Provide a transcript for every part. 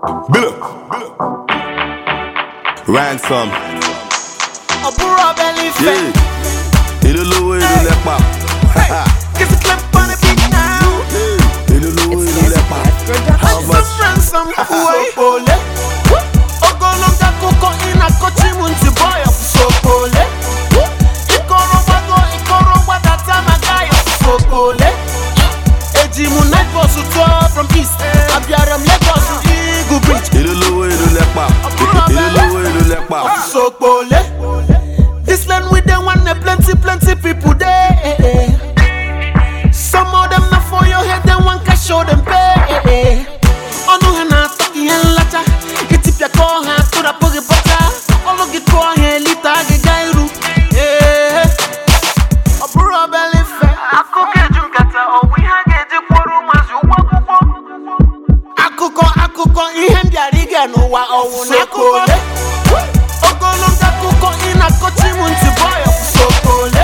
Bill. Ransom. Abura belly fat. Yeah. Il est lourd, il est pas. Get the clip on the beat now. Il est lourd, il est pas. How much ransom? Sopole. Ogolonga koko ina kochi munti boy of Sopole. Ikoro wada tamagai of Sopole. Eji Munai bosu tour from east. Abiaram Lagos to Eagle Bridge. Il est lourd, il est pas. Il est lourd, il est pas. Sopole. This land with them one plenty people there. Some of them not for your head, then one can show them pay. Oh no, hana talking and lacha. Get if you call her to the pocket butter. All of it call her lita gairu. Yeah. A bro belly fat. I cook a junkata or we hang a quorum as you walk. Akuko, in the riga no wa or Nakole. Ogolonga kuko ina kochi munti boy of Sopole.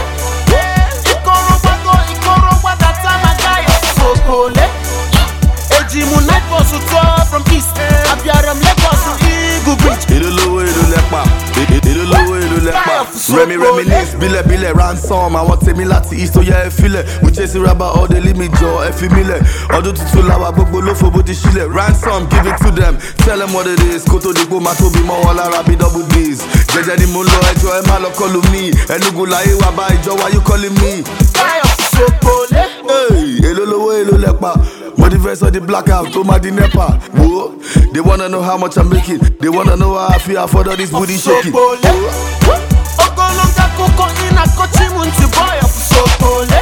Ikoro wada tamagai of Sopole. Eji Munai bosu tour from east. Abiaram Lagos to Eagle Bridge. Il est lourd, il est pas. Il est lourd, il est pas. Reminisce, bile, ransom. I want me lati east, so yeah, feel it. We chase the rubber, all they leave me jaw, effimile. All the tutu lawa, bobo lo for body shile. Ransom, give it to them. Tell them what it is. Koto de go, mato bi mo wala rabi double D's. Jeje di mulo, ejo e malo call me. Enugu la iwa ba ijo, why you calling me? Guy of Sopole. Hey, elo lowo, elo lepa. What the verse of the blackout, to my nepa. Whoa, they wanna know how much I'm making. They wanna know how I feel for all this booty shaking. Ogolonga koko ina kochi munti boy of Sopole.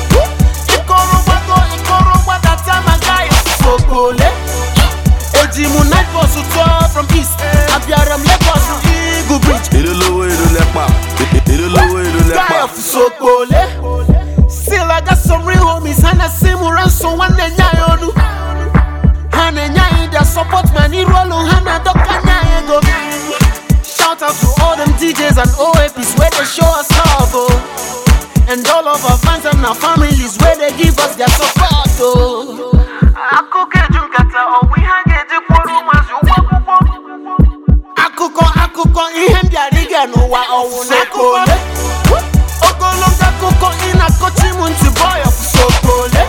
Ikoro wada tamagai of Sopole. Eji Munai bosu tour from east. Abiaram Lagos to Eagle Bridge. Il est lourd, il est pas. Il est lourd, il est Guy pas. of Sopole. Still I got some real homies. Hana simu ransom one nyayonu. Hana nyay their support mani rolo. Hana doka nyayego. Shout out to all them DJs and OAPs where they show us love, oh. And all of our fans and our families where they give us their support, oh. Akuke junkata or we hang it Akuko in the riga no wa or Nakole. Ogolonga kuko ina kochi munti boy of Sopole.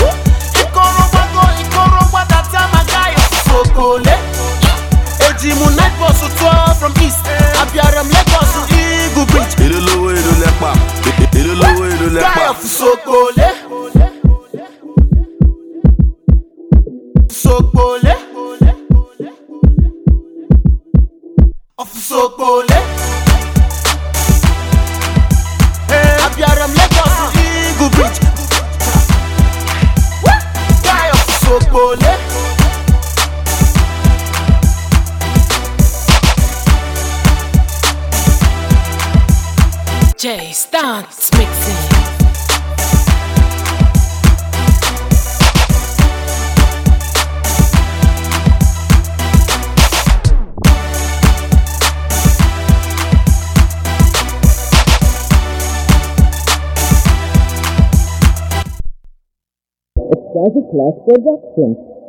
Ikoro wada tamagai of Sopole. Eji Munai bosu tour from east. Abiaram Lagos to Eagle Bridge. Il est lourd, il est pas. Il est lourd, il est Guy pas. of Sopole. Sopole. Of Sopole. Abiaram Lagos to Eagle Bridge. Guy of Sopole. Jay starts mixing. It's Class Production.